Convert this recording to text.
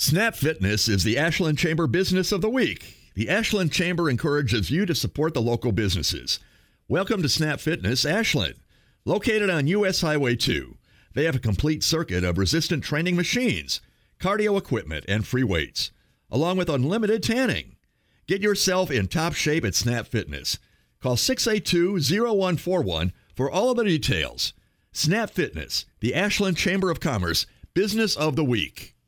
Snap Fitness is the Ashland Chamber Business of the Week. The Ashland Chamber encourages you to support the local businesses. Welcome to Snap Fitness Ashland. Located on U.S. Highway 2, they have a complete circuit of resistant training machines, cardio equipment, and free weights, along with unlimited tanning. Get yourself in top shape at Snap Fitness. Call 682-0141 for all of the details. Snap Fitness, the Ashland Chamber of Commerce Business of the Week.